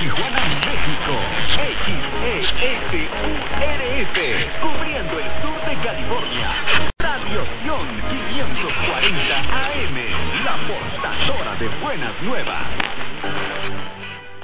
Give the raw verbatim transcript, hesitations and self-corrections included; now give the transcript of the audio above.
Tijuana, México. X E S U R F, cubriendo el sur de California. Radio Sion quinientos cuarenta A M, la portadora de buenas nuevas.